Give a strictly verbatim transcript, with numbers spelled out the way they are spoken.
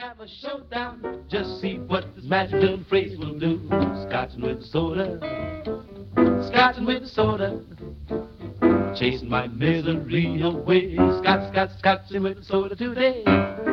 have a showdown. Just see what this magic little phrase will do. Scotching with soda, scotching with soda, chasing my misery away. Scotch, scotch, scotching with soda today.